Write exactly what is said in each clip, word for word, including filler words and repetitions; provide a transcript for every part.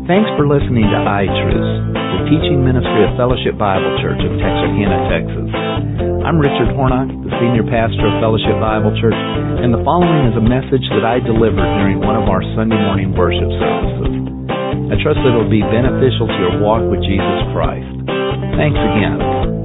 Thanks for listening to iTruths, the teaching ministry of Fellowship Bible Church of Texarkana, Texas. I'm Richard Hornock, the senior pastor of Fellowship Bible Church, and the following is a message that I delivered during one of our Sunday morning worship services. I trust that it will be beneficial to your walk with Jesus Christ. Thanks again.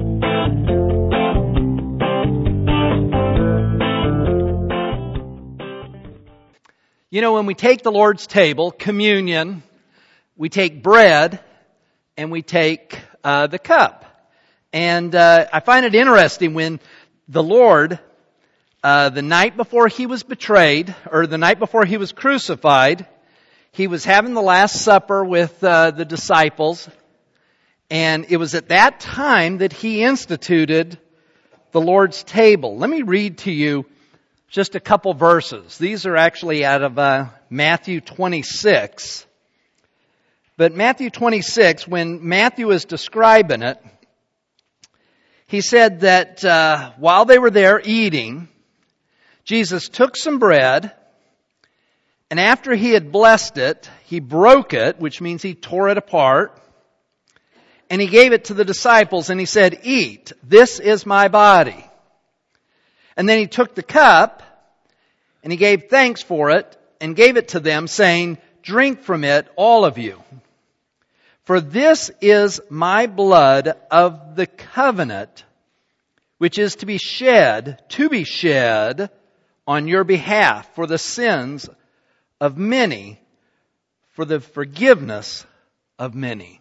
You know, when we take the Lord's table, communion, we take bread and we take uh, the cup. And uh, I find it interesting when the Lord, uh, the night before He was betrayed, or the night before He was crucified, He was having the Last Supper with uh, the disciples. And it was at that time that He instituted the Lord's table. Let me read to you just a couple verses. These are actually out of uh, Matthew twenty-six. But Matthew twenty-six, when Matthew is describing it, he said that uh, while they were there eating, Jesus took some bread, and after He had blessed it, He broke it, which means He tore it apart, and He gave it to the disciples, and He said, "Eat, this is my body." And then He took the cup, and He gave thanks for it, and gave it to them, saying, "Drink from it, all of you. For this is my blood of the covenant, which is to be shed, to be shed on your behalf for the sins of many, for the forgiveness of many."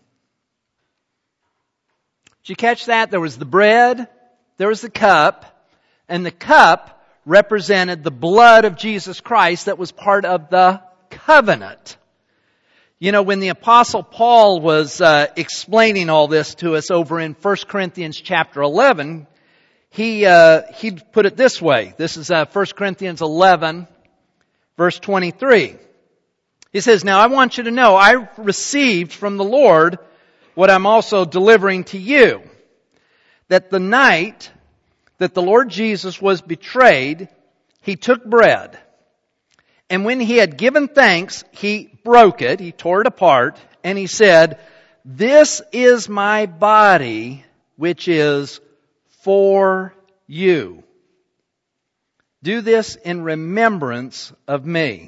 Did you catch that? There was the bread, there was the cup, and the cup represented the blood of Jesus Christ that was part of the covenant. You know, when the Apostle Paul was uh, explaining all this to us over in First Corinthians chapter eleven, he uh, he put it this way. This is uh, First Corinthians eleven, verse twenty-three. He says, "Now I want you to know, I received from the Lord what I'm also delivering to you, that the night that the Lord Jesus was betrayed, He took bread. And when He had given thanks, He broke it, He tore it apart, and He said, 'This is my body, which is for you. Do this in remembrance of me.'"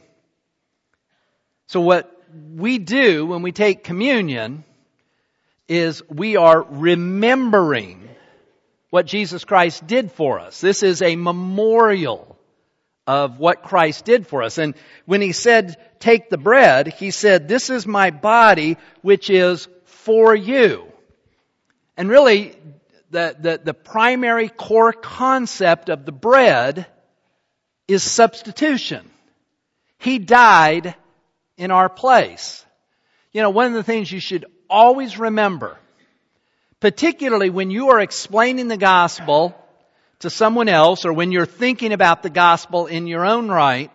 So what we do when we take communion is we are remembering what Jesus Christ did for us. This is a memorial of what Christ did for us. And when He said, "Take the bread," He said, "This is my body, which is for you." And really, the, the, the primary core concept of the bread is substitution. He died in our place. You know, one of the things you should always remember, particularly when you are explaining the gospel to someone else or when you're thinking about the gospel in your own right,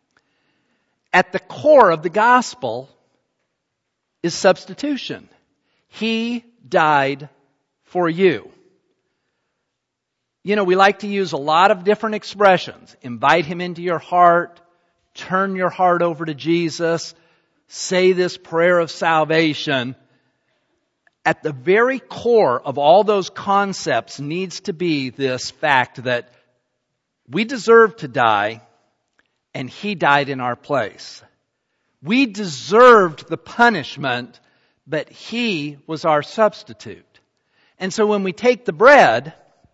at the core of the gospel is substitution. He died for you. You know, we like to use a lot of different expressions. Invite Him into your heart. Turn your heart over to Jesus. Say this prayer of salvation. At the very core of all those concepts needs to be this fact that we deserve to die, and He died in our place. We deserved the punishment, but He was our substitute. And so when we take the bread,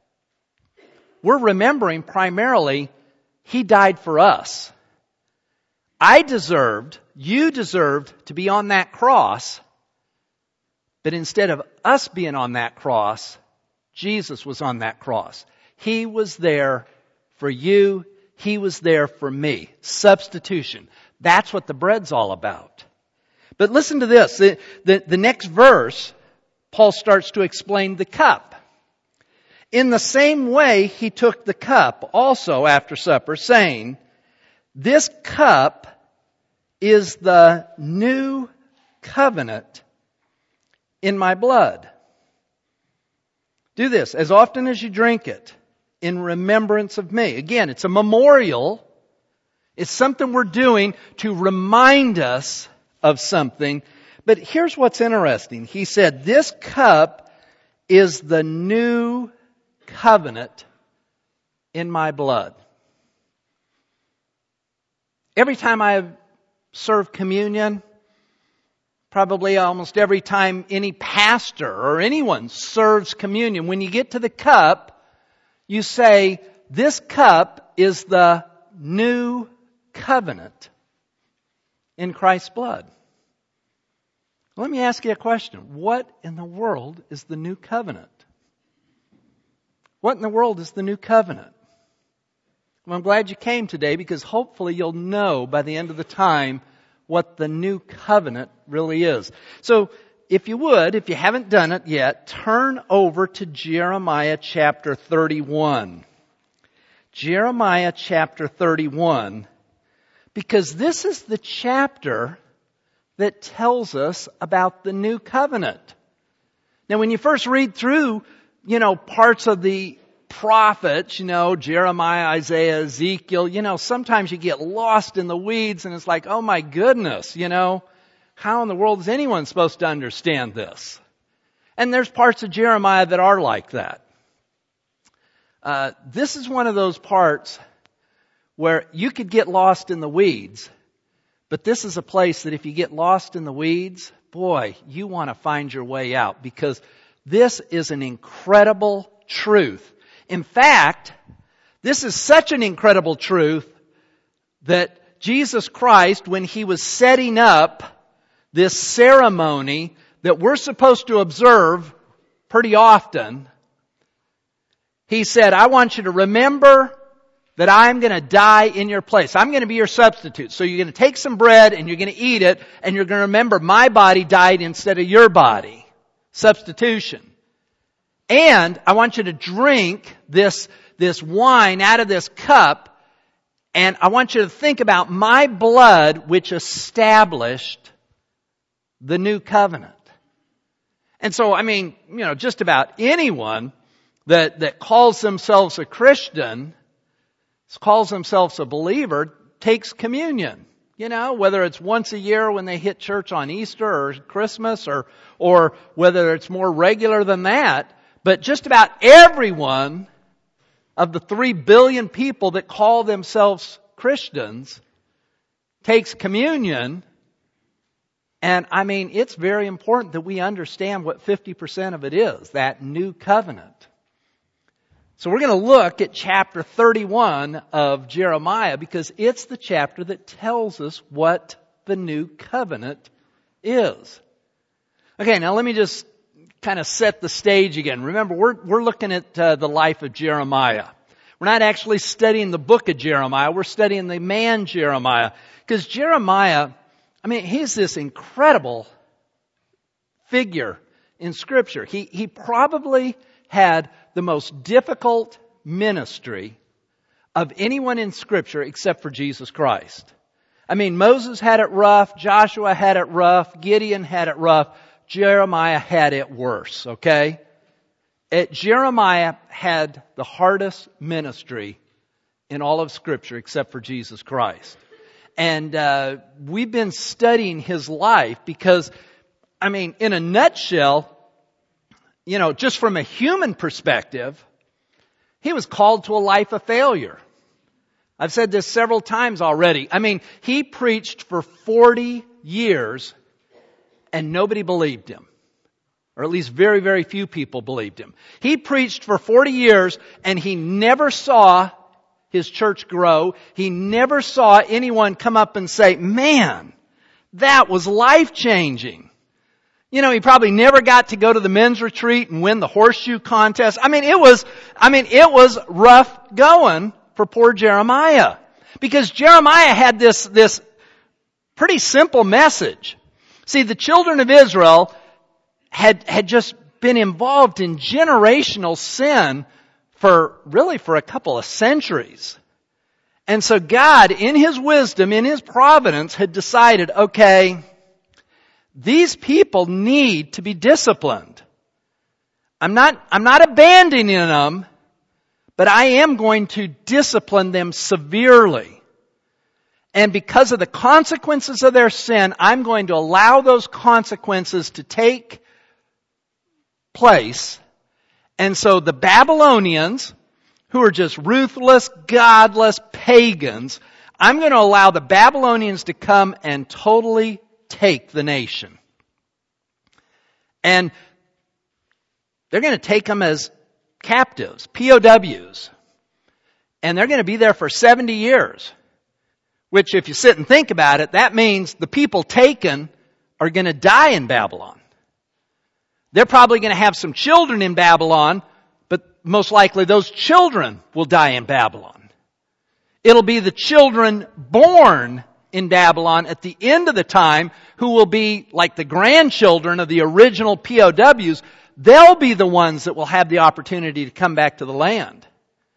we're remembering primarily He died for us. I deserved, you deserved to be on that cross. But instead of us being on that cross, Jesus was on that cross. He was there for you. He was there for me. Substitution. That's what the bread's all about. But listen to this. The, the, the next verse, Paul starts to explain the cup. "In the same way, He took the cup also after supper, saying, 'This cup is the new covenant in my blood. Do this as often as you drink it in remembrance of me.'" Again, it's a memorial. It's something we're doing to remind us of something. But here's what's interesting. He said, this cup is the new covenant in my blood. Every time I serve communion, probably almost every time any pastor or anyone serves communion, when you get to the cup, you say, this cup is the new covenant in Christ's blood. Let me ask you a question. What in the world is the new covenant? What in the world is the new covenant? Well, I'm glad you came today because hopefully you'll know by the end of the time what the new covenant really is. So, if you would, if you haven't done it yet, turn over to Jeremiah chapter thirty-one. Jeremiah chapter thirty-one, because this is the chapter that tells us about the new covenant. Now, when you first read through, you know, parts of the prophets, you know, Jeremiah, Isaiah, Ezekiel, you know, sometimes you get lost in the weeds and it's like, oh my goodness, you know, how in the world is anyone supposed to understand this? And there's parts of Jeremiah that are like that. Uh, this is one of those parts where you could get lost in the weeds, but this is a place that if you get lost in the weeds, boy, you want to find your way out because this is an incredible truth. In fact, this is such an incredible truth that Jesus Christ, when He was setting up this ceremony that we're supposed to observe pretty often, He said, I want you to remember that I'm going to die in your place. I'm going to be your substitute. So you're going to take some bread and you're going to eat it and you're going to remember my body died instead of your body. Substitution. And I want you to drink this, this wine out of this cup, and I want you to think about my blood which established the new covenant. And so, I mean, you know, just about anyone that, that calls themselves a Christian, calls themselves a believer, takes communion. You know, whether it's once a year when they hit church on Easter or Christmas, or, or whether it's more regular than that. But just about everyone of the three billion people that call themselves Christians takes communion. And I mean, it's very important that we understand what fifty percent of it is, that new covenant. So we're going to look at chapter thirty-one of Jeremiah because it's the chapter that tells us what the new covenant is. Okay, now let me just kind of set the stage again. Remember, we're we're looking at uh, the life of Jeremiah. We're not actually studying the book of Jeremiah. We're studying the man Jeremiah. Because Jeremiah, I mean, he's this incredible figure in Scripture. He he probably had the most difficult ministry of anyone in Scripture except for Jesus Christ. I mean, Moses had it rough. Joshua had it rough. Gideon had it rough. Jeremiah had it worse, okay? It, Jeremiah had the hardest ministry in all of Scripture except for Jesus Christ. And uh, we've been studying his life because, I mean, in a nutshell, you know, just from a human perspective, he was called to a life of failure. I've said this several times already. I mean, he preached for forty years and nobody believed him. Or at least very, very few people believed him. He preached for forty years and he never saw his church grow. He never saw anyone come up and say, man, that was life-changing. You know, he probably never got to go to the men's retreat and win the horseshoe contest. I mean, it was, I mean, it was rough going for poor Jeremiah. Because Jeremiah had this, this pretty simple message. See, the children of Israel had, had just been involved in generational sin for, really for a couple of centuries. And so God, in His wisdom, in His providence, had decided, okay, these people need to be disciplined. I'm not, I'm not abandoning them, but I am going to discipline them severely. And because of the consequences of their sin, I'm going to allow those consequences to take place. And so the Babylonians, who are just ruthless, godless pagans, I'm going to allow the Babylonians to come and totally take the nation. And they're going to take them as captives, P O Ws. And they're going to be there for seventy years. Which, if you sit and think about it, that means the people taken are going to die in Babylon. They're probably going to have some children in Babylon, but most likely those children will die in Babylon. It'll be the children born in Babylon at the end of the time who will be like the grandchildren of the original P O Ws. They'll be the ones that will have the opportunity to come back to the land.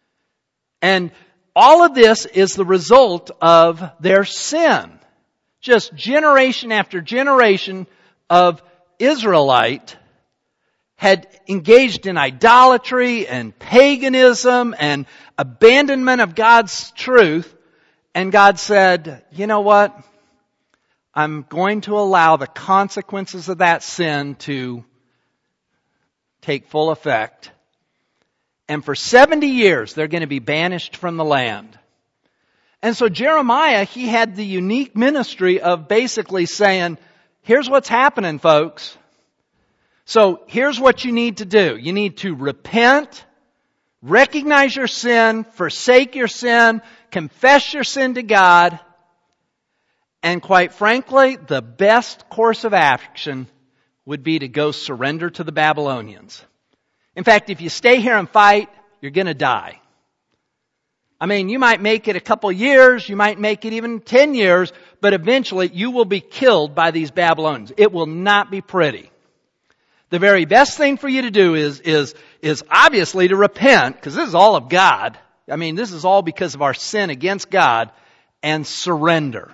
And all of this is the result of their sin. Just generation after generation of Israelite had engaged in idolatry and paganism and abandonment of God's truth. And God said, you know what? I'm going to allow the consequences of that sin to take full effect. And for seventy years, they're going to be banished from the land. And so Jeremiah, he had the unique ministry of basically saying, here's what's happening, folks. So here's what you need to do. You need to repent, recognize your sin, forsake your sin, confess your sin to God. And quite frankly, the best course of action would be to go surrender to the Babylonians. In fact, if you stay here and fight, you're going to die. I mean, you might make it a couple years, you might make it even ten years, but eventually you will be killed by these Babylonians. It will not be pretty. The very best thing for you to do is, is, is obviously to repent, because this is all of God. I mean, this is all because of our sin against God, and surrender.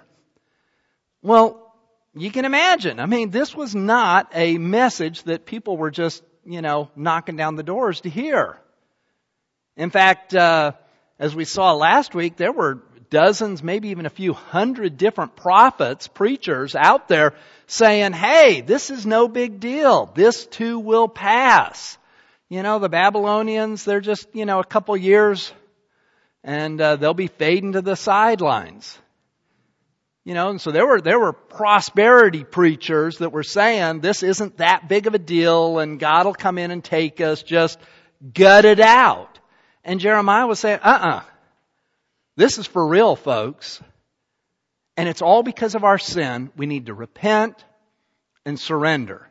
Well, you can imagine. I mean, this was not a message that people were just, you know, knocking down the doors to hear. In fact, uh, as we saw last week, there were dozens, maybe even a few hundred different prophets, preachers out there saying, hey, this is no big deal. This too will pass. You know, the Babylonians, they're just, you know, a couple years and uh, they'll be fading to the sidelines. You know, and so there were there were prosperity preachers that were saying this isn't that big of a deal and God will come in and take us, just gut it out. And Jeremiah was saying, uh-uh, this is for real, folks. And it's all because of our sin. We need to repent and surrender.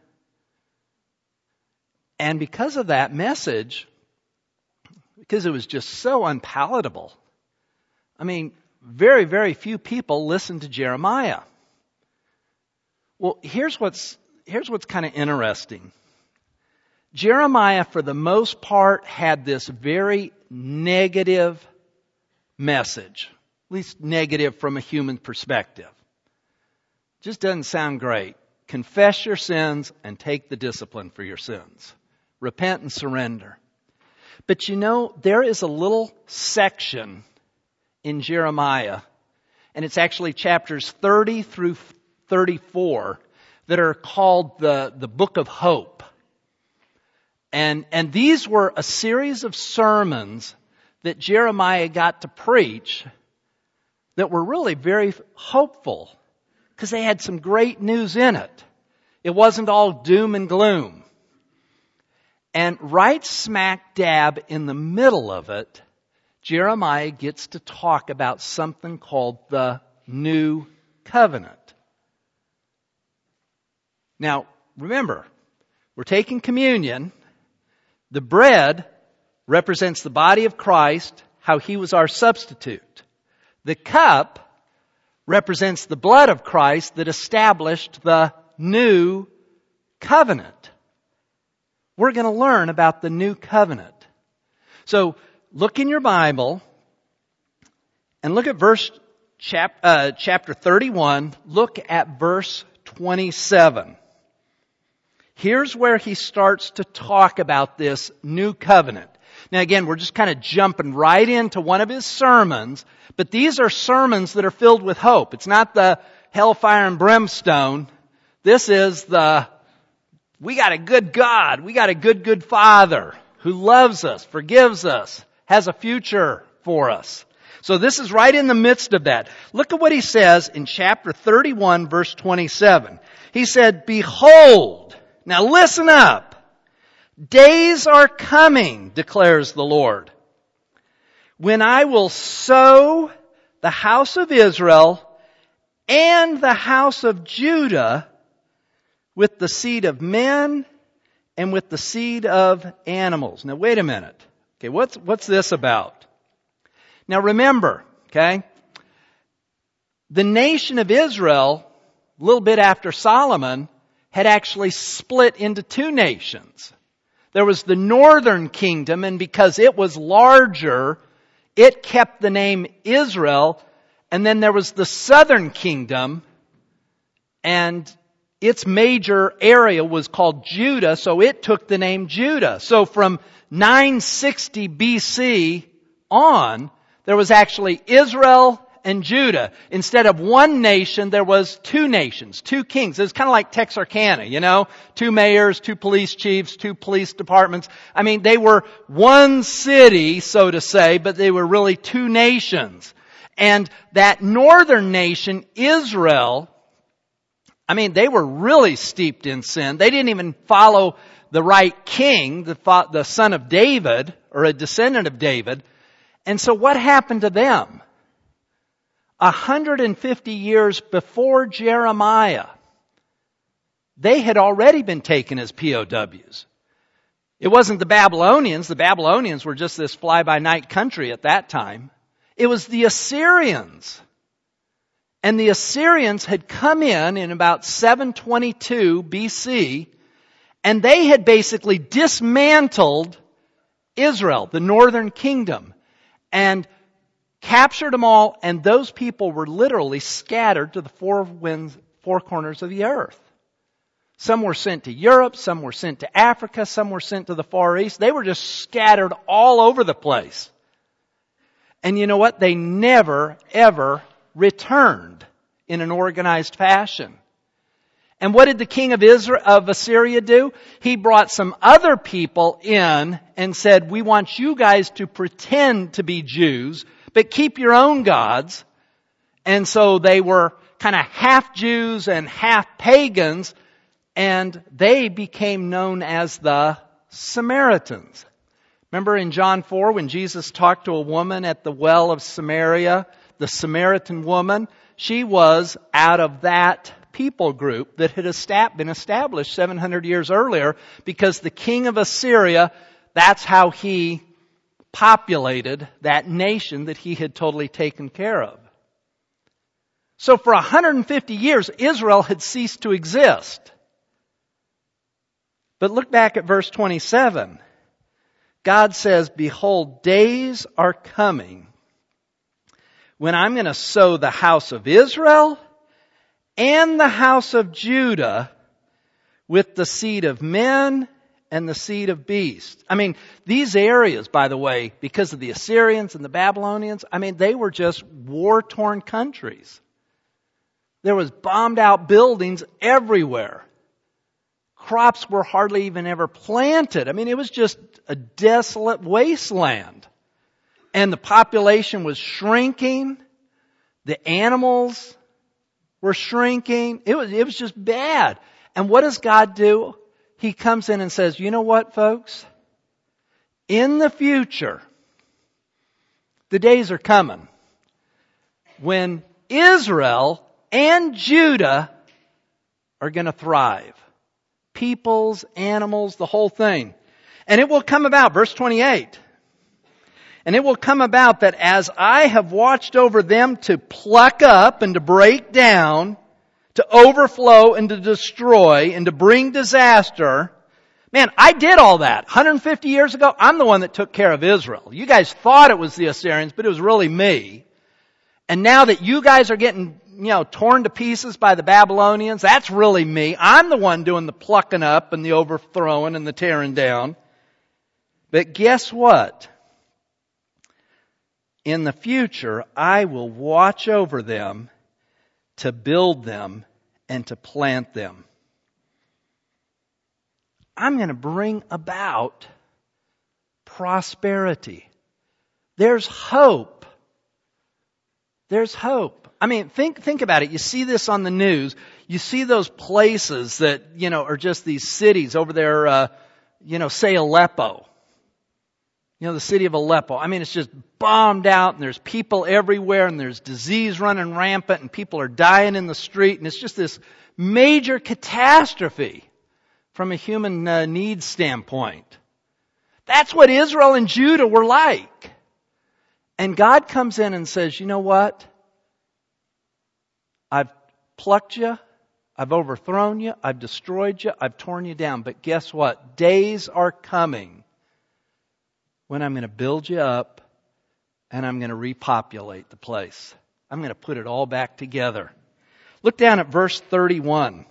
And because of that message, because it was just so unpalatable, I mean, very, very few people listen to Jeremiah. Well, here's what's, here's what's kind of interesting. Jeremiah, for the most part, had this very negative message. At least negative from a human perspective. Just doesn't sound great. Confess your sins and take the discipline for your sins. Repent and surrender. But you know, there is a little section in Jeremiah, and it's actually chapters thirty through thirty-four that are called the, the Book of Hope. And, and these were a series of sermons that Jeremiah got to preach that were really very hopeful because they had some great news in it. It wasn't all doom and gloom. And right smack dab in the middle of it, Jeremiah gets to talk about something called the New Covenant. Now, remember, we're taking communion. The bread represents the body of Christ, how He was our substitute. The cup represents the blood of Christ that established the New Covenant. We're going to learn about the New Covenant. So, look in your Bible and look at verse chap, uh, chapter thirty-one. Look at verse twenty-seven. Here's where he starts to talk about this new covenant. Now again, we're just kind of jumping right into one of his sermons, but these are sermons that are filled with hope. It's not the hellfire and brimstone. This is the, we got a good God. We got a good, good Father who loves us, forgives us, has a future for us. So this is right in the midst of that. Look at what he says in chapter thirty-one, verse twenty-seven. He said, behold, now listen up. Days are coming, declares the Lord, when I will sow the house of Israel and the house of Judah with the seed of men and with the seed of animals. Now wait a minute. Okay, what's, what's this about? Now remember, okay, the nation of Israel, a little bit after Solomon, had actually split into two nations. There was the northern kingdom, and because it was larger, it kept the name Israel. And then there was the southern kingdom, and its major area was called Judah, so it took the name Judah. So from nine sixty B C on, there was actually Israel and Judah. Instead of one nation, there was two nations, two kings. It was kind of like Texarkana, you know? Two mayors, two police chiefs, two police departments. I mean, they were one city, so to say, but they were really two nations. And that northern nation, Israel, I mean, they were really steeped in sin. They didn't even follow the right king, the, the son of David, or a descendant of David. And so what happened to them? one hundred fifty years before Jeremiah, they had already been taken as P O Ws. It wasn't the Babylonians. The Babylonians were just this fly-by-night country at that time. It was the Assyrians. And the Assyrians had come in in about seven twenty-two B C, and they had basically dismantled Israel, the northern kingdom, and captured them all, and those people were literally scattered to the four winds, four corners of the earth. Some were sent to Europe, some were sent to Africa, some were sent to the Far East. They were just scattered all over the place. And you know what? They never, ever returned in an organized fashion. And what did the king of Israel, of Assyria do? He brought some other people in and said, we want you guys to pretend to be Jews, but keep your own gods. And so they were kind of half Jews and half pagans, and they became known as the Samaritans. Remember in John four when Jesus talked to a woman at the well of Samaria, the Samaritan woman? She was out of that people group that had been established seven hundred years earlier, because the king of Assyria, that's how he populated that nation that he had totally taken care of. So for one hundred fifty years, Israel had ceased to exist. But look back at verse twenty-seven. God says, behold, days are coming when I'm going to sow the house of Israel and the house of Judah with the seed of men and the seed of beasts. I mean, these areas, by the way, because of the Assyrians and the Babylonians, I mean, they were just war-torn countries. There was bombed out buildings everywhere. Crops were hardly even ever planted. I mean, it was just a desolate wasteland. And the population was shrinking. The animals were shrinking. It was, it was just bad. And what does God do? He comes in and says, you know what, folks? In the future, the days are coming when Israel and Judah are going to thrive. Peoples, animals, the whole thing. And it will come about, verse twenty-eight. And it will come about that as I have watched over them to pluck up and to break down, to overflow and to destroy and to bring disaster. Man, I did all that. one hundred fifty years ago, I'm the one that took care of Israel. You guys thought it was the Assyrians, but it was really me. And now that you guys are getting, you know, torn to pieces by the Babylonians, that's really me. I'm the one doing the plucking up and the overthrowing and the tearing down. But guess what? In the future, I will watch over them to build them and to plant them. I'm going to bring about prosperity. There's hope. There's hope. I mean, think, think about it. You see this on the news. You see those places that, you know, are just these cities over there, uh, you know, say Aleppo. You know, the city of Aleppo. I mean, it's just bombed out and there's people everywhere and there's disease running rampant and people are dying in the street and it's just this major catastrophe from a human uh, needs standpoint. That's what Israel and Judah were like. And God comes in and says, you know what? I've plucked you. I've overthrown you. I've destroyed you. I've torn you down. But guess what? Days are coming when I'm going to build you up and I'm going to repopulate the place. I'm going to put it all back together. Look down at verse thirty-one.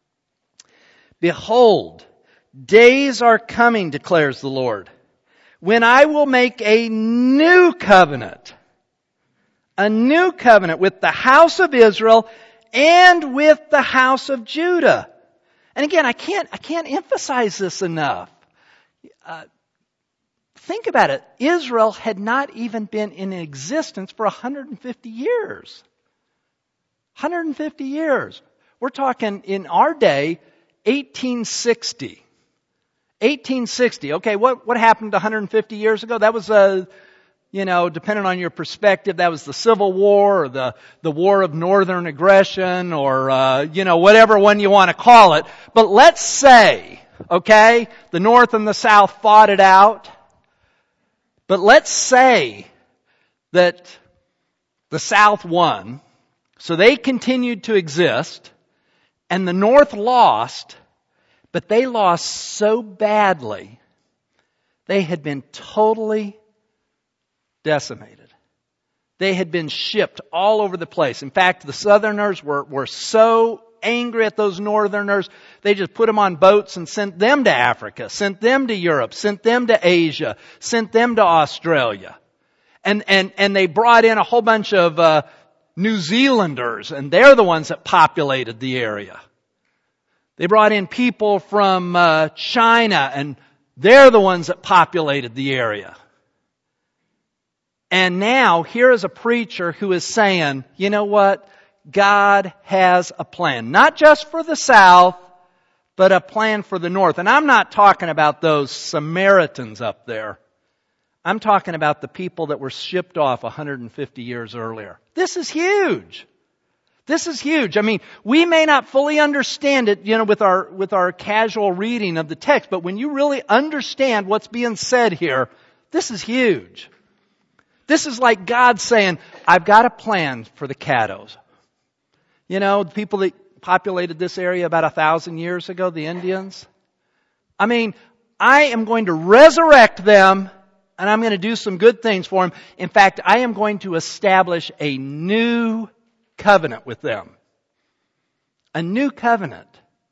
Behold, days are coming, declares the Lord, when I will make a new covenant. A new covenant with the house of Israel and with the house of Judah. And again, I can't, I can't emphasize this enough. Uh, think about it. Israel had not even been in existence for one hundred fifty years. one hundred fifty years. We're talking in our day, eighteen sixty. eighteen sixty. Okay, what, what happened one hundred fifty years ago? That was a, you know, depending on your perspective, that was the Civil War or the, the War of Northern Aggression or, uh, you know, whatever one you want to call it. But let's say, okay, the North and the South fought it out. But let's say that the South won, so they continued to exist, and the North lost, but they lost so badly, they had been totally decimated. They had been shipped all over the place. In fact, the Southerners were, were so angry at those Northerners, they just put them on boats and sent them to Africa, sent them to Europe, sent them to Asia, sent them to Australia. And, and, and they brought in a whole bunch of uh, New Zealanders, and they're the ones that populated the area. They brought in people from uh, China, and they're the ones that populated the area. And now, here is a preacher who is saying, you know what? God has a plan. Not just for the South, but a plan for the North. And I'm not talking about those Samaritans up there. I'm talking about the people that were shipped off one hundred fifty years earlier. This is huge. This is huge. I mean, we may not fully understand it, you know, with our, with our casual reading of the text, but when you really understand what's being said here, this is huge. This is like God saying, I've got a plan for the Caddos. You know, the people that populated this area about a thousand years ago, the Indians. I mean, I am going to resurrect them and I'm going to do some good things for them. In fact, I am going to establish a new covenant with them. A new covenant.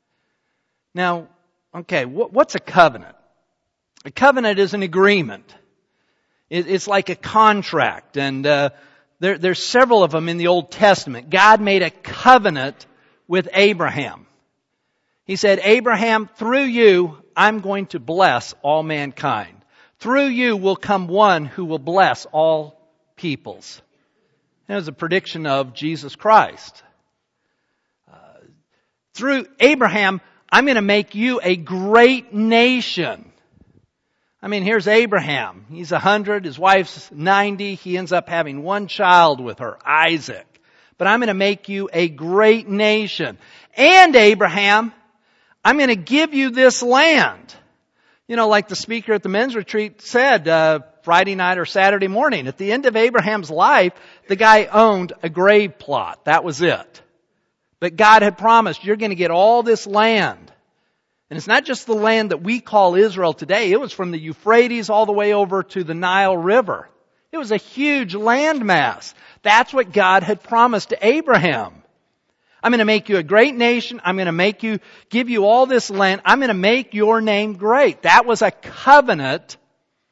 Now, okay, what's a covenant? A covenant is an agreement. It's like a contract, and uh, there, there's several of them in the Old Testament. God made a covenant with Abraham. He said, Abraham, through you, I'm going to bless all mankind. Through you will come one who will bless all peoples. That was a prediction of Jesus Christ. Uh, through Abraham, I'm going to make you a great nation. I mean, here's Abraham. He's a hundred. His wife's ninety. He ends up having one child with her, Isaac. But I'm going to make you a great nation. And Abraham, I'm going to give you this land. You know, like the speaker at the men's retreat said uh, Friday night or Saturday morning. At the end of Abraham's life, the guy owned a grave plot. That was it. But God had promised, you're going to get all this land. And it's not just the land that we call Israel today. It was from the Euphrates all the way over to the Nile River. It was a huge landmass. That's what God had promised to Abraham. I'm going to make you a great nation. I'm going to make you, give you all this land. I'm going to make your name great. That was a covenant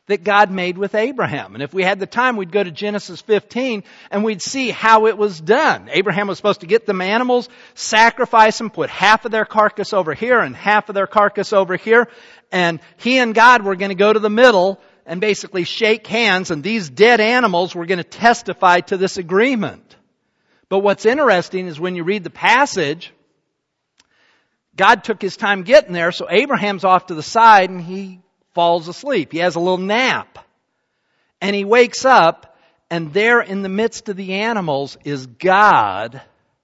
that God made with Abraham. And if we had the time, we'd go to Genesis fifteen and we'd see how it was done. Abraham was supposed to get them animals, sacrifice them, put half of their carcass over here and half of their carcass over here. And he and God were going to go to the middle and basically shake hands, and these dead animals were going to testify to this agreement. But what's interesting is when you read the passage, God took His time getting there, so Abraham's off to the side and he falls asleep. He has a little nap. And he wakes up, and there in the midst of the animals is God.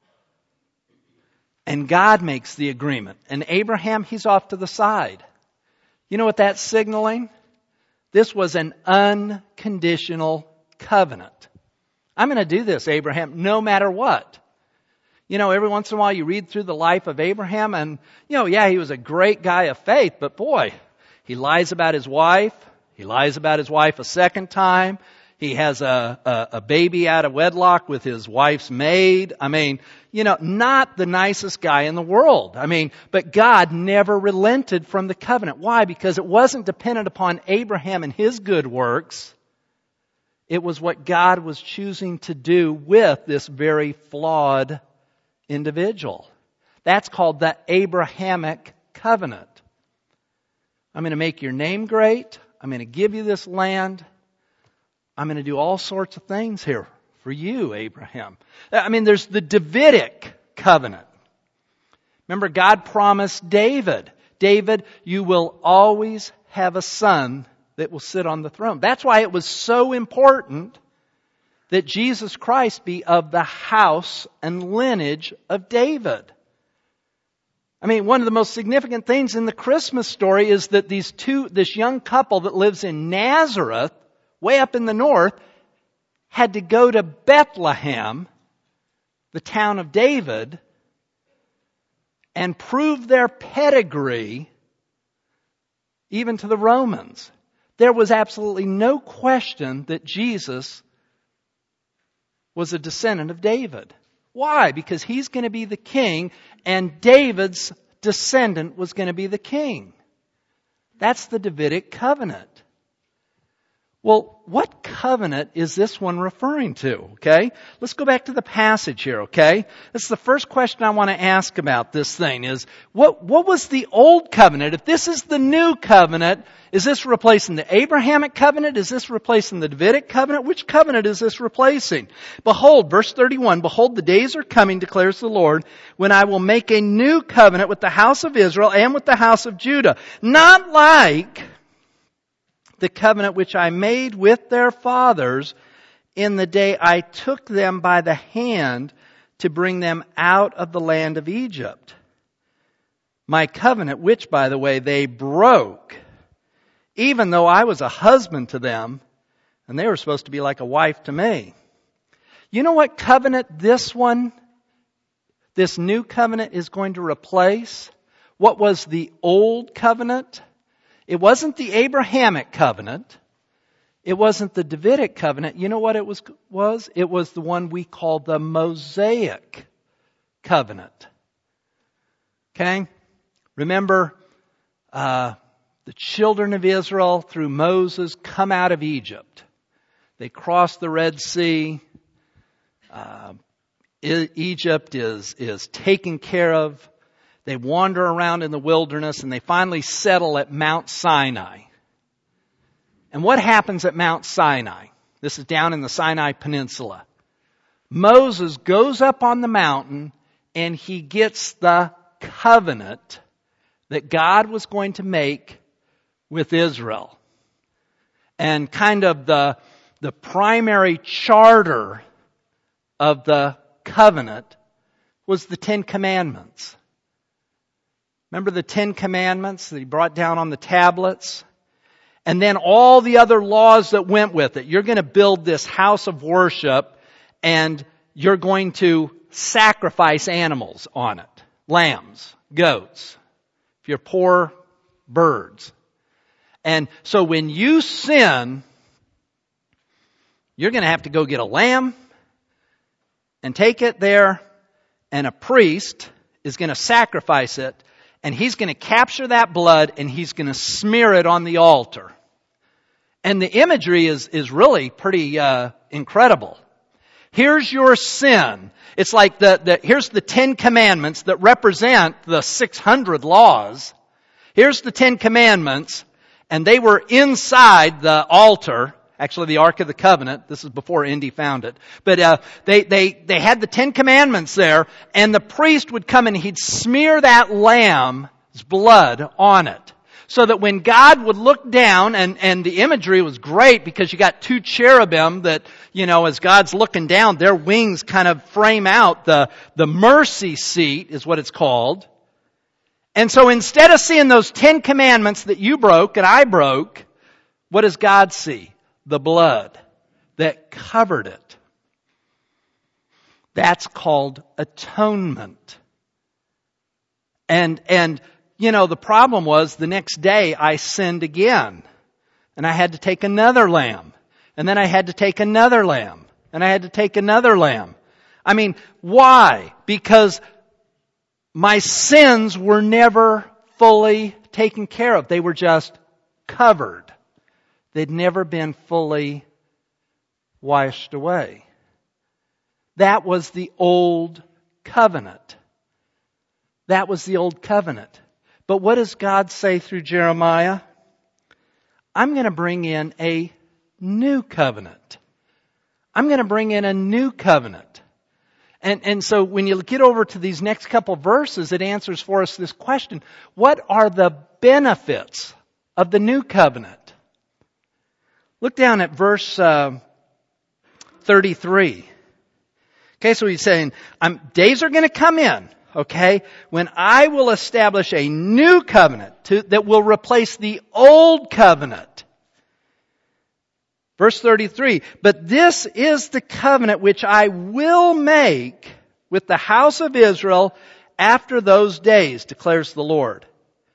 And God makes the agreement. And Abraham, he's off to the side. You know what that's signaling? This was an unconditional covenant. I'm going to do this, Abraham, no matter what. You know, every once in a while you read through the life of Abraham and, you know, yeah, he was a great guy of faith, but boy, he lies about his wife. He lies about his wife a second time. He has a, a, a baby out of wedlock with his wife's maid. I mean, you know, not the nicest guy in the world. I mean, but God never relented from the covenant. Why? Because it wasn't dependent upon Abraham and his good works. It was what God was choosing to do with this very flawed individual. That's called the Abrahamic covenant. I'm going to make your name great. I'm going to give you this land. I'm going to do all sorts of things here for you, Abraham. I mean, there's the Davidic covenant. Remember, God promised David, David, you will always have a son that will sit on the throne. That's why it was so important that Jesus Christ be of the house and lineage of David. I mean, one of the most significant things in the Christmas story is that these two, this young couple that lives in Nazareth, way up in the north, had to go to Bethlehem, the town of David, and prove their pedigree even to the Romans. There was absolutely no question that Jesus was a descendant of David. Why? Because he's going to be the king, and David's descendant was going to be the king. That's the Davidic covenant. Well, what covenant is this one referring to? Okay? Let's go back to the passage here, okay? That's the first question I want to ask about this thing is, what, what was the old covenant? If this is the new covenant, is this replacing the Abrahamic covenant? Is this replacing the Davidic covenant? Which covenant is this replacing? Behold, verse thirty-one, behold, the days are coming, declares the Lord, when I will make a new covenant with the house of Israel and with the house of Judah. Not like the covenant which I made with their fathers in the day I took them by the hand to bring them out of the land of Egypt. My covenant, which, by the way, they broke, even though I was a husband to them, and they were supposed to be like a wife to me. You know what covenant this one, this new covenant is going to replace? What was the old covenant? It wasn't the Abrahamic covenant. It wasn't the Davidic covenant. You know what it was? was? It was the one we call the Mosaic covenant. Okay? Remember, uh, the children of Israel through Moses come out of Egypt. They cross the Red Sea. Uh, Egypt is, is taken care of. They wander around in the wilderness and they finally settle at Mount Sinai. And what happens at Mount Sinai? This is down in the Sinai Peninsula. Moses goes up on the mountain and he gets the covenant that God was going to make with Israel. And kind of the, the primary charter of the covenant was the Ten Commandments. Remember the Ten Commandments that he brought down on the tablets? And then all the other laws that went with it. You're going to build this house of worship and you're going to sacrifice animals on it. Lambs, goats. If you're poor, birds. And so when you sin, you're going to have to go get a lamb and take it there, and a priest is going to sacrifice it. And he's going to capture that blood and he's going to smear it on the altar. And the imagery is, is really pretty uh, incredible. Here's your sin. It's like the, the here's the Ten Commandments that represent the six hundred laws. Here's the Ten Commandments, and they were inside the altar. Actually, the Ark of the Covenant. This is before Indy found it. But uh, they they they had the Ten Commandments there, and the priest would come and he'd smear that lamb's blood on it, so that when God would look down, and and the imagery was great because you got two cherubim that, you know, as God's looking down, their wings kind of frame out the the mercy seat, is what it's called. And so instead of seeing those Ten Commandments that you broke and I broke, what does God see? The blood that covered it. That's called atonement. And, and, you know, the problem was the next day I sinned again. And I had to take another lamb. And then I had to take another lamb. And I had to take another lamb. I mean, why? Because my sins were never fully taken care of. They were just covered. They'd never been fully washed away. That was the old covenant. That was the old covenant. But what does God say through Jeremiah? I'm going to bring in a new covenant. I'm going to bring in a new covenant. And, and so when you get over to these next couple verses, it answers for us this question. What are the benefits of the new covenant? Look down at verse uh, thirty-three. Okay, so he's saying, I'm, days are going to come in, okay, when I will establish a new covenant to, that will replace the old covenant. Verse thirty-three, but this is the covenant which I will make with the house of Israel after those days, declares the Lord.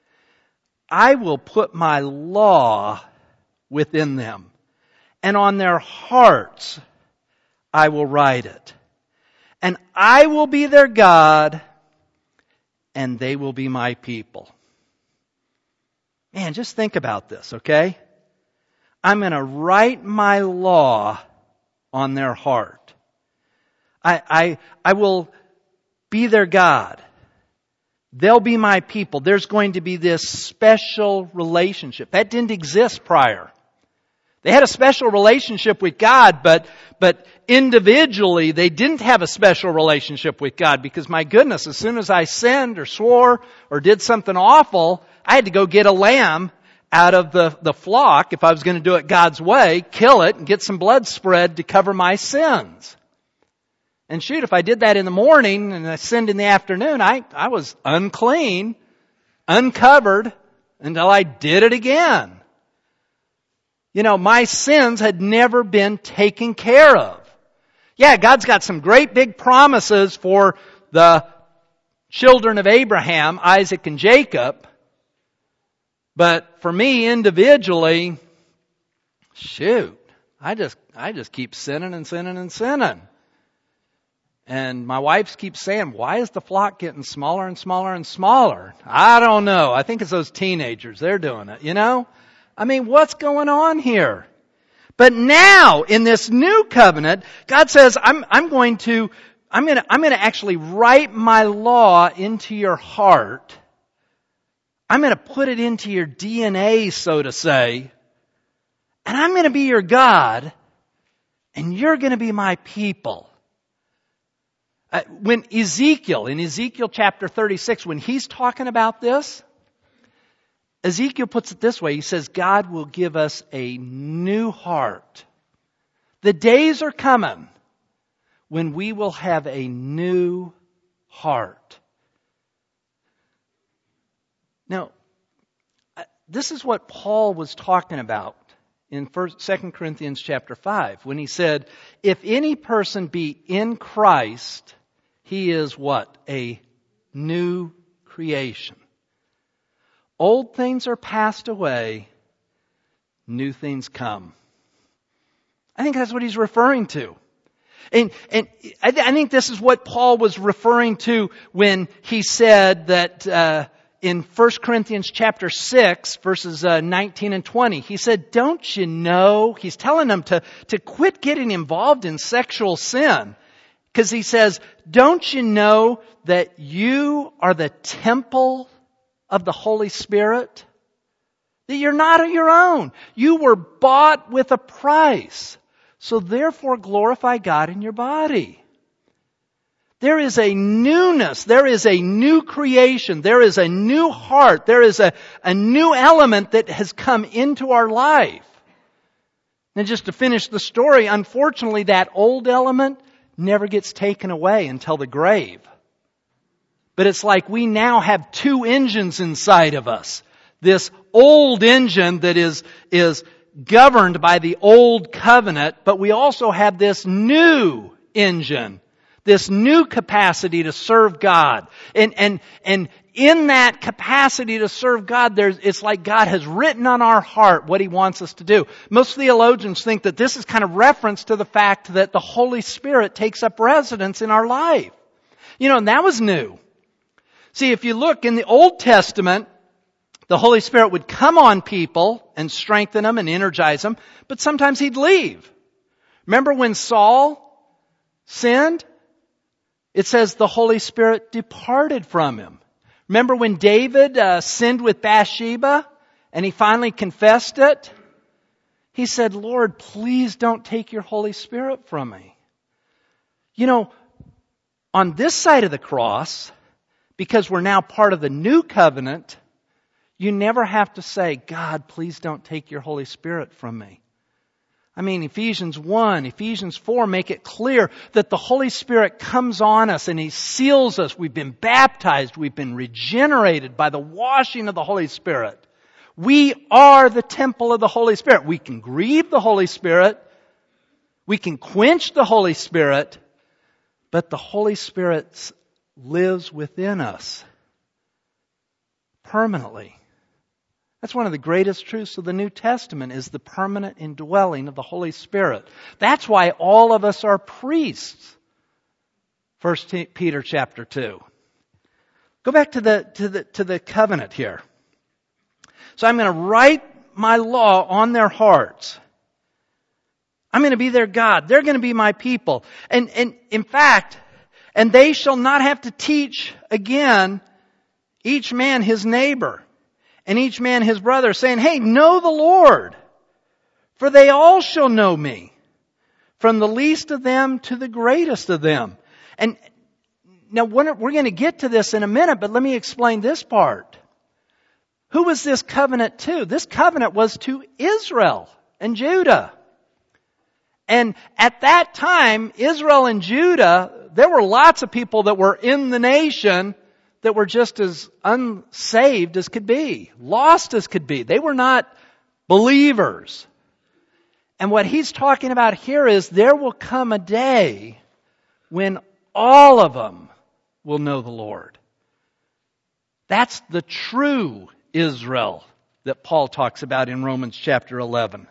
I will put my law within them, and on their hearts I will write it. And I will be their God, and they will be my people. Man, just think about this, okay? I'm going to write my law on their heart. I, I, I will be their God. They'll be my people. There's going to be this special relationship. That didn't exist prior. They had a special relationship with God, but, but individually they didn't have a special relationship with God because, my goodness, as soon as I sinned or swore or did something awful, I had to go get a lamb out of the, the flock, if I was going to do it God's way, kill it and get some blood spread to cover my sins. And shoot, if I did that in the morning and I sinned in the afternoon, I, I was unclean, uncovered, until I did it again. You know, my sins had never been taken care of. Yeah, God's got some great big promises for the children of Abraham, Isaac and Jacob. But for me individually, shoot, I just, I just keep sinning and sinning and sinning. And my wife keeps saying, why is the flock getting smaller and smaller and smaller? I don't know. I think it's those teenagers. They're doing it, you know? I mean, what's going on here? But now, in this new covenant, God says, I'm, I'm going to, I'm going to, I'm going to actually write my law into your heart. I'm going to put it into your D N A, so to say. And I'm going to be your God. And you're going to be my people. Uh, when Ezekiel, in Ezekiel chapter thirty-six, when he's talking about this, Ezekiel puts it this way. He says, God will give us a new heart. The days are coming when we will have a new heart. Now, this is what Paul was talking about in First, Second Corinthians chapter five, when he said, if any person be in Christ, he is what? A new creation. Old things are passed away, new things come. I think that's what he's referring to. And, and I, th- I think this is what Paul was referring to when he said that uh, in First Corinthians chapter six, verses uh, nineteen and twenty. He said, don't you know? He's telling them to, to quit getting involved in sexual sin. Because he says, don't you know that you are the temple of the Holy Spirit? That you're not of your own. You were bought with a price. So therefore glorify God in your body. There is a newness. There is a new creation. There is a new heart. There is a, a new element that has come into our life. And just to finish the story, unfortunately that old element never gets taken away until the grave. But it's like we now have two engines inside of us. This old engine that is, is governed by the old covenant, but we also have this new engine, this new capacity to serve God. And, and, and in that capacity to serve God, there's, it's like God has written on our heart what He wants us to do. Most theologians think that this is kind of reference to the fact that the Holy Spirit takes up residence in our life. You know, and that was new. See, if you look in the Old Testament, the Holy Spirit would come on people and strengthen them and energize them, but sometimes He'd leave. Remember when Saul sinned? It says the Holy Spirit departed from him. Remember when David uh, sinned with Bathsheba and he finally confessed it? He said, Lord, please don't take your Holy Spirit from me. You know, on this side of the cross, because we're now part of the new covenant, you never have to say, God, please don't take your Holy Spirit from me. I mean, Ephesians one, Ephesians four make it clear that the Holy Spirit comes on us and He seals us. We've been baptized. We've been regenerated by the washing of the Holy Spirit. We are the temple of the Holy Spirit. We can grieve the Holy Spirit. We can quench the Holy Spirit. But the Holy Spirit lives within us permanently. That's one of the greatest truths of the New Testament, is the permanent indwelling of the Holy Spirit. That's why all of us are priests. First Peter chapter two. Go back to the, to the, to the covenant here. So I'm going to write my law on their hearts. I'm going to be their God. They're going to be my people. And, and in fact, and they shall not have to teach again each man his neighbor and each man his brother, saying, hey, know the Lord, for they all shall know me, from the least of them to the greatest of them. And now we're going to get to this in a minute, but let me explain this part. Who was this covenant to? This covenant was to Israel and Judah. And at that time, Israel and Judah, there were lots of people that were in the nation that were just as unsaved as could be, lost as could be. They were not believers. And what he's talking about here is there will come a day when all of them will know the Lord. That's the true Israel that Paul talks about in Romans chapter eleven.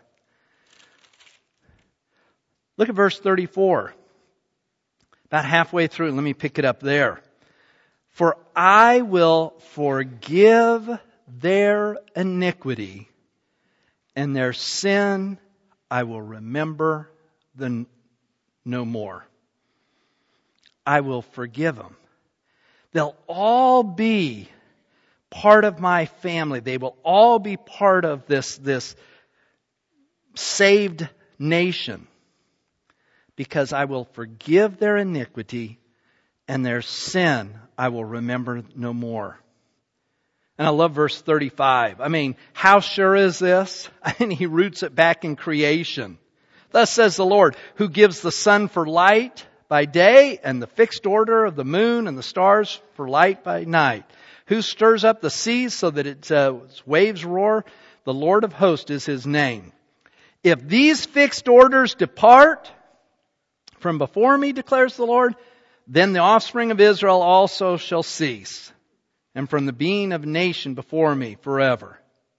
Look at verse thirty-four. About halfway through, let me pick it up there. For I will forgive their iniquity, and their sin I will remember the no more. I will forgive them. They'll all be part of my family. They will all be part of this, this saved nation, because I will forgive their iniquity, and their sin I will remember no more. And I love verse thirty-five. I mean, how sure is this? I mean, he roots it back in creation. Thus says the Lord, who gives the sun for light by day, and the fixed order of the moon and the stars for light by night. Who stirs up the seas so that its uh, waves roar? The Lord of hosts is His name. If these fixed orders depart from before me, declares the Lord, then the offspring of Israel also shall cease, and from the being of nation before me forever.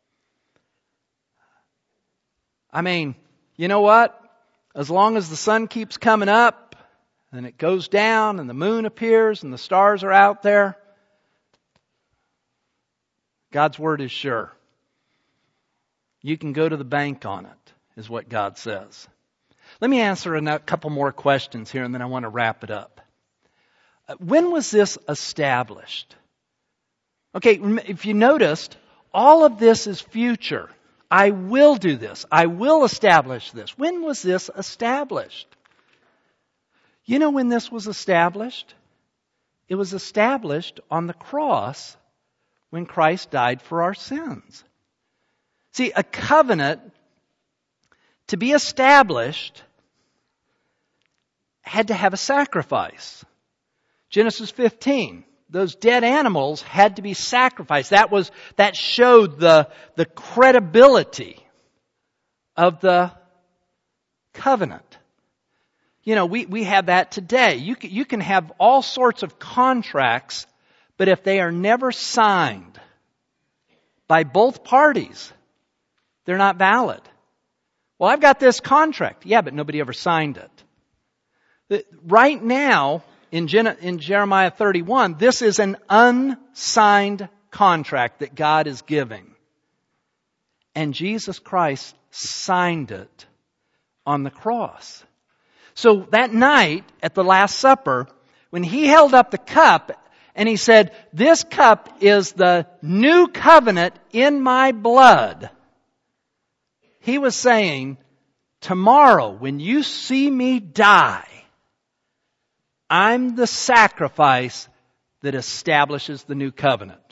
I mean, you know what? As long as the sun keeps coming up, and it goes down, and the moon appears, and the stars are out there, God's word is sure. You can go to the bank on it, is what God says. Let me answer a couple more questions here, and then I want to wrap it up. When was this established? Okay, if you noticed, all of this is future. I will do this. I will establish this. When was this established? You know when this was established? It was established on the cross when Christ died for our sins. See, a covenant, to be established, had to have a sacrifice. Genesis fifteen, those dead animals had to be sacrificed. That was, that showed the, the credibility of the covenant. You know, we, we have that today. You can, you can have all sorts of contracts, but if they are never signed by both parties, they're not valid. Well, I've got this contract. Yeah, but nobody ever signed it. Right now, in, Gen- in Jeremiah thirty-one, this is an unsigned contract that God is giving. And Jesus Christ signed it on the cross. So that night at the Last Supper, when he held up the cup and he said, "This cup is the new covenant in my blood," he was saying, tomorrow when you see me die, I'm the sacrifice that establishes the new covenant.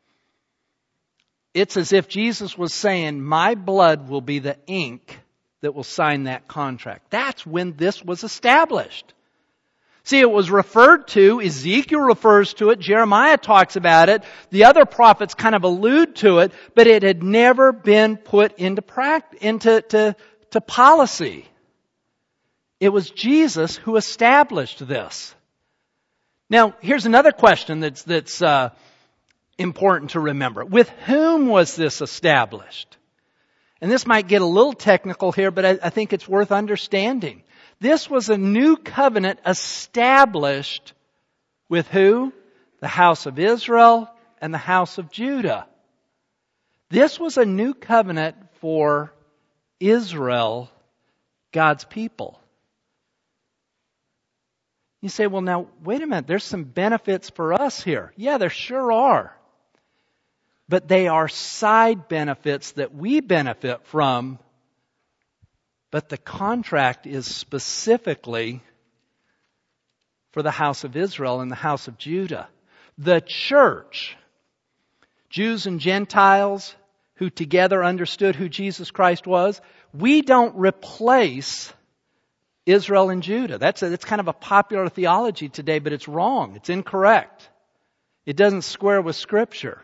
It's as if Jesus was saying, my blood will be the ink that will sign that contract. That's when this was established. See, it was referred to, Ezekiel refers to it, Jeremiah talks about it, the other prophets kind of allude to it, but it had never been put into practice, into to, to policy. It was Jesus who established this. Now, here's another question that's that's uh, important to remember. With whom was this established? And this might get a little technical here, but I, I think it's worth understanding. This was a new covenant established with who? The house of Israel and the house of Judah. This was a new covenant for Israel, God's people. You say, well, now, wait a minute. There's some benefits for us here. Yeah, there sure are. But they are side benefits that we benefit from. But the contract is specifically for the house of Israel and the house of Judah. The church, Jews and Gentiles who together understood who Jesus Christ was, we don't replace Israel and Judah. That's a, that's kind of a popular theology today, but it's wrong. It's incorrect. It doesn't square with Scripture.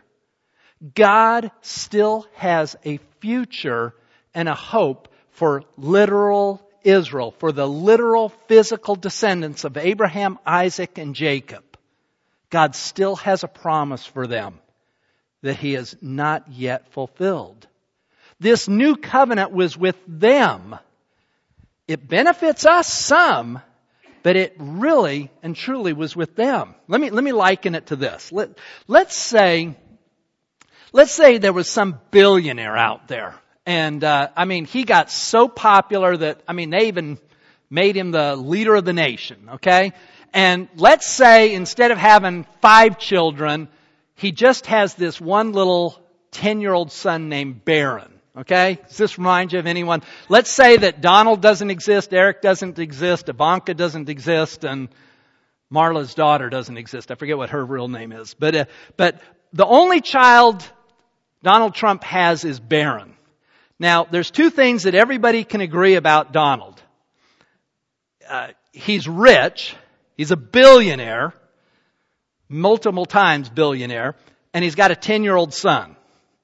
God still has a future and a hope for literal Israel, for the literal physical descendants of Abraham, Isaac, and Jacob. God still has a promise for them that He has not yet fulfilled. This new covenant was with them. It benefits us some, but it really and truly was with them. Let me, let me liken it to this. Let, let's say, let's say there was some billionaire out there. And, uh, I mean, he got so popular that, I mean, they even made him the leader of the nation, okay? And let's say instead of having five children, he just has this one little ten-year-old son named Barron. Okay? Does this remind you of anyone? Let's say that Donald doesn't exist, Eric doesn't exist, Ivanka doesn't exist, and Marla's daughter doesn't exist. I forget what her real name is. But, uh, but the only child Donald Trump has is Barron. Now, there's two things that everybody can agree about Donald. Uh, he's rich. He's a billionaire. Multiple times billionaire. And he's got a ten-year-old son.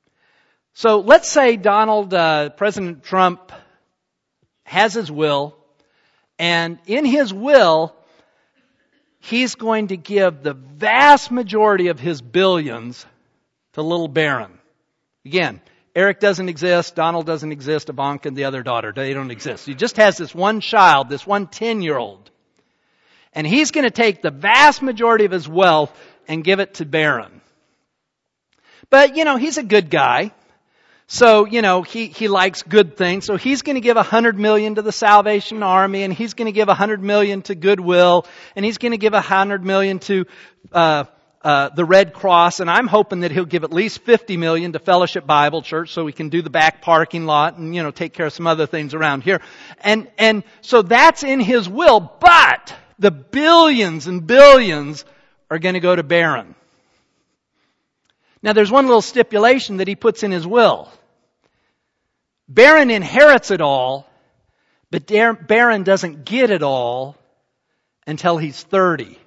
So let's say Donald, uh, President Trump has his will, and in his will, he's going to give the vast majority of his billions to little Barron. Again, Eric doesn't exist, Donald doesn't exist, Ivanka and the other daughter, they don't exist. He just has this one child, this one ten-year-old. And he's going to take the vast majority of his wealth and give it to Barron. But, you know, he's a good guy. So, you know, he, he likes good things. So he's going to give a hundred million to the Salvation Army, and he's going to give a hundred million to Goodwill, and he's going to give a hundred million to, uh, uh, the Red Cross, and I'm hoping that he'll give at least fifty million to Fellowship Bible Church so we can do the back parking lot and, you know, take care of some other things around here. And, and so that's in his will, but the billions and billions are going to go to Barron. Now there's one little stipulation that he puts in his will. Barron inherits it all, but Barron doesn't get it all until he's thirty.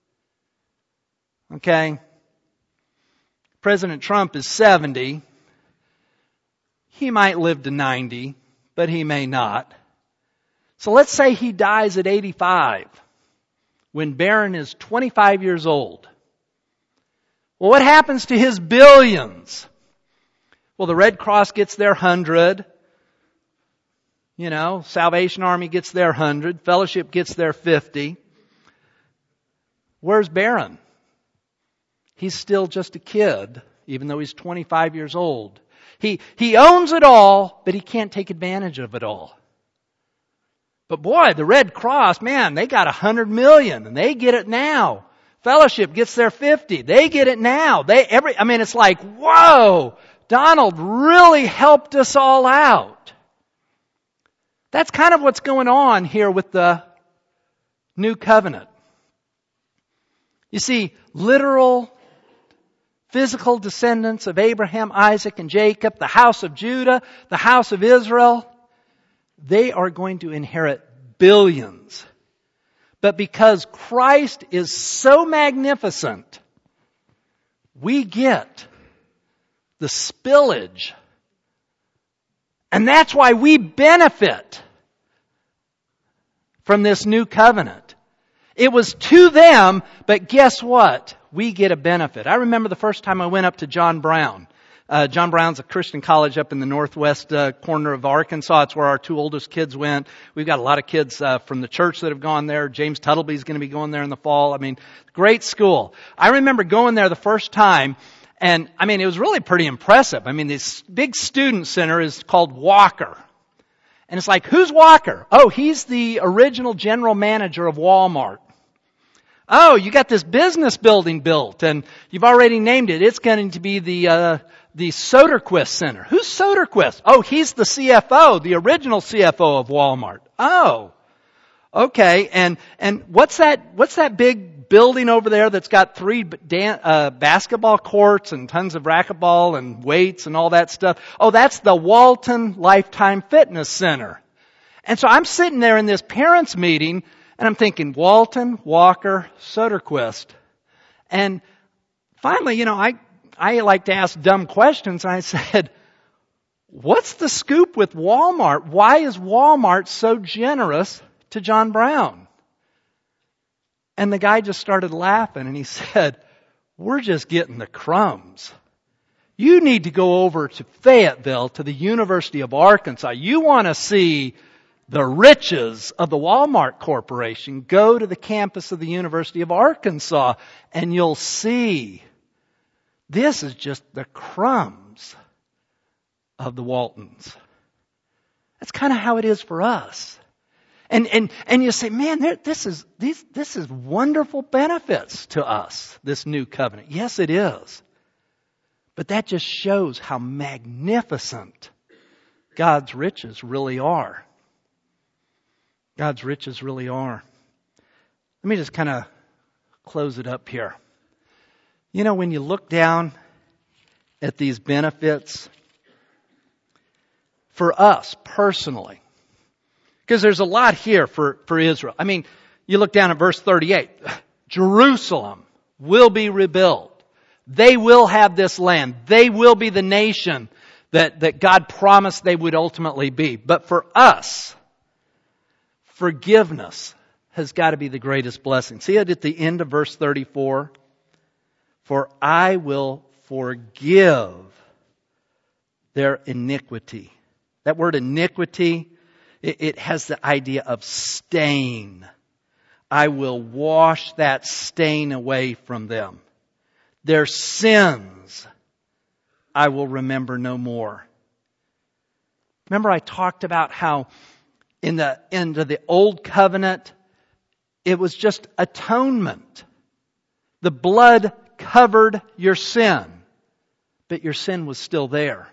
Okay? President Trump is seventy. He might live to ninety, but he may not. So let's say he dies at eighty-five when Barron is twenty-five years old. Well, what happens to his billions? Well, the Red Cross gets their hundred. You know, Salvation Army gets their hundred. Fellowship gets their fifty. Where's Barron? He's still just a kid, even though he's twenty-five years old. He, he owns it all, but he can't take advantage of it all. But boy, the Red Cross, man, they got a hundred million and they get it now. Fellowship gets their fifty. They get it now. They every I mean it's like, whoa, Donald really helped us all out. That's kind of what's going on here with the new covenant. You see, literal physical descendants of Abraham, Isaac, and Jacob, the house of Judah, the house of Israel, they are going to inherit billions. But because Christ is so magnificent, we get the spillage. And that's why we benefit from this new covenant. It was to them, but guess what? We get a benefit. I remember the first time I went up to John Brown. Uh, John Brown's a Christian college up in the northwest uh, corner of Arkansas. It's where our two oldest kids went. We've got a lot of kids uh, from the church that have gone there. James Tuttleby's going to be going there in the fall. I mean, great school. I remember going there the first time, and I mean, it was really pretty impressive. I mean, this big student center is called Walker. And it's like, who's Walker? Oh, he's the original general manager of Walmart. Oh, you got this business building built, and you've already named it. It's going to be the uh, the Soderquist Center. Who's Soderquist? Oh, he's the C F O, the original C F O of Walmart. Oh, okay. And and what's that? What's that big building over there that's got three dan- uh, basketball courts and tons of racquetball and weights and all that stuff? Oh, that's the Walton Lifetime Fitness Center. And so I'm sitting there in this parents' meeting. And I'm thinking, Walton, Walker, Soderquist. And finally, you know, I, I like to ask dumb questions. And I said, what's the scoop with Walmart? Why is Walmart so generous to John Brown? And the guy just started laughing and he said, we're just getting the crumbs. You need to go over to Fayetteville, to the University of Arkansas. You want to see the riches of the Walmart Corporation. Go to the campus of the University of Arkansas and you'll see this is just the crumbs of the Waltons. That's kind of how it is for us. And and and you say, man, there, this is these this is wonderful benefits to us, this new covenant. Yes, it is. But that just shows how magnificent God's riches really are. God's riches really are. Let me just kind of close it up here. You know, when you look down at these benefits, for us personally, because there's a lot here for, for Israel. I mean, you look down at verse thirty-eight. Jerusalem will be rebuilt. They will have this land. They will be the nation that, that God promised they would ultimately be. But for us, forgiveness has got to be the greatest blessing. See it at the end of verse thirty-four? For I will forgive their iniquity. That word iniquity, it, it has the idea of stain. I will wash that stain away from them. Their sins I will remember no more. Remember I talked about how in the end of the old covenant, it was just atonement. The blood covered your sin, but your sin was still there.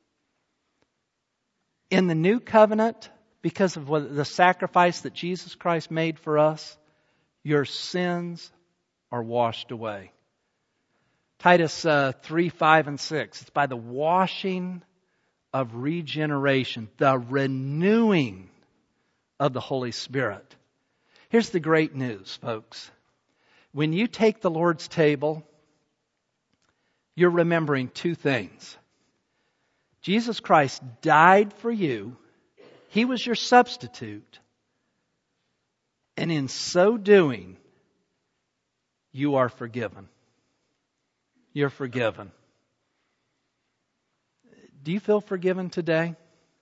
In the new covenant, because of what, the sacrifice that Jesus Christ made for us, your sins are washed away. Titus uh, three, five, and six. It's by the washing of regeneration, the renewing of the Holy Spirit. Here's the great news, folks. When you take the Lord's table, you're remembering two things. Jesus Christ died for you. He was your substitute. And in so doing, you are forgiven. You're forgiven. Do you feel forgiven today?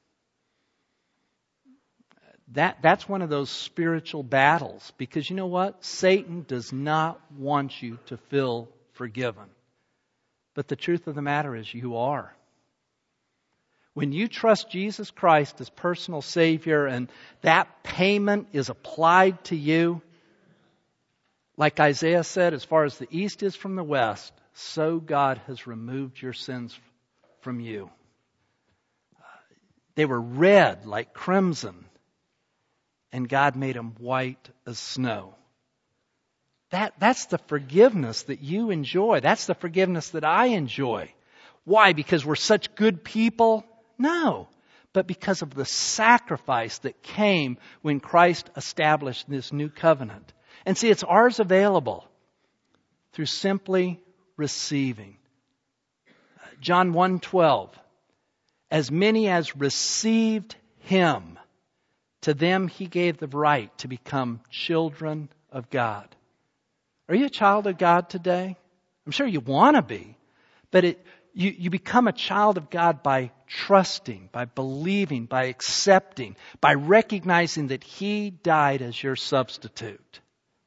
That, that's one of those spiritual battles. Because you know what? Satan does not want you to feel forgiven. But the truth of the matter is you are. When you trust Jesus Christ as personal Savior and that payment is applied to you, like Isaiah said, as far as the east is from the west, so God has removed your sins from you. They were red like crimson, and God made them white as snow. That, that's the forgiveness that you enjoy. That's the forgiveness that I enjoy. Why? Because we're such good people? No. But because of the sacrifice that came when Christ established this new covenant. And see, it's ours available through simply receiving. John one twelve. As many as received Him, to them He gave the right to become children of God. Are you a child of God today? I'm sure you want to be. But it, you, you become a child of God by trusting, by believing, by accepting, by recognizing that He died as your substitute.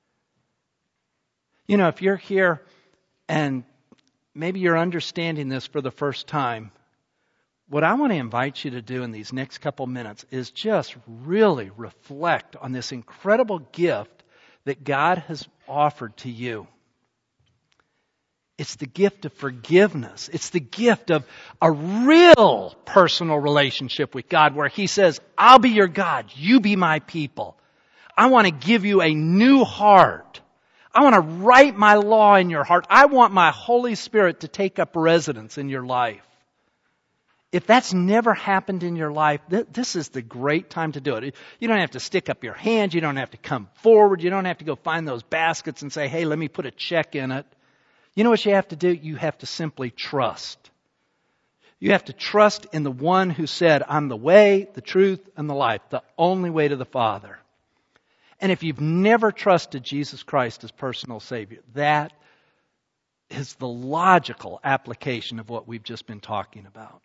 You know, if you're here and maybe you're understanding this for the first time, what I want to invite you to do in these next couple minutes is just really reflect on this incredible gift that God has offered to you. It's the gift of forgiveness. It's the gift of a real personal relationship with God where He says, I'll be your God, you be my people. I want to give you a new heart. I want to write my law in your heart. I want my Holy Spirit to take up residence in your life. If that's never happened in your life, th- this is the great time to do it. You don't have to stick up your hand. You don't have to come forward. You don't have to go find those baskets and say, hey, let me put a check in it. You know what you have to do? You have to simply trust. You have to trust in the one who said, I'm the way, the truth, and the life, the only way to the Father. And if you've never trusted Jesus Christ as personal Savior, that is the logical application of what we've just been talking about.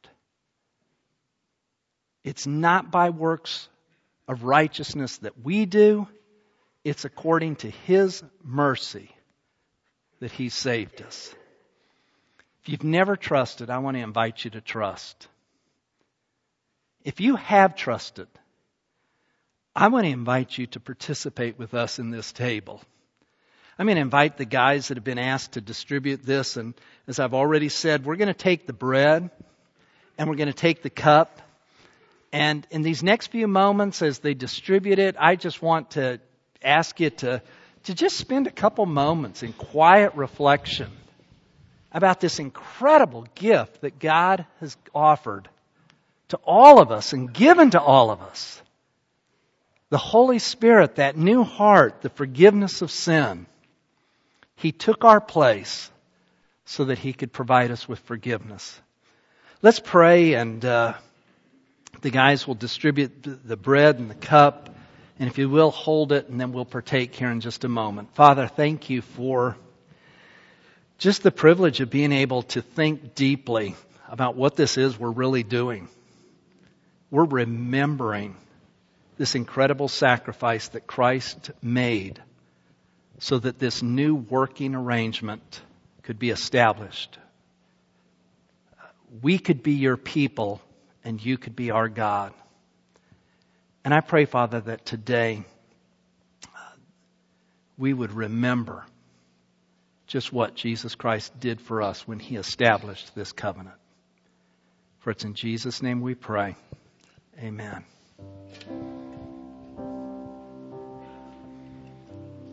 It's not by works of righteousness that we do. It's according to His mercy that He saved us. If you've never trusted, I want to invite you to trust. If you have trusted, I want to invite you to participate with us in this table. I'm going to invite the guys that have been asked to distribute this. And as I've already said, we're going to take the bread and we're going to take the cup. And in these next few moments as they distribute it, I just want to ask you to, to just spend a couple moments in quiet reflection about this incredible gift that God has offered to all of us and given to all of us. The Holy Spirit, that new heart, the forgiveness of sin. He took our place so that He could provide us with forgiveness. Let's pray, and uh, the guys will distribute the bread and the cup. And if you will, hold it, and then we'll partake here in just a moment. Father, thank You for just the privilege of being able to think deeply about what this is we're really doing. We're remembering this incredible sacrifice that Christ made so that this new working arrangement could be established. we could be your people and you could be our God. And I pray, Father, that today we would remember just what Jesus Christ did for us when He established this covenant. For it's in Jesus' name we pray. Amen.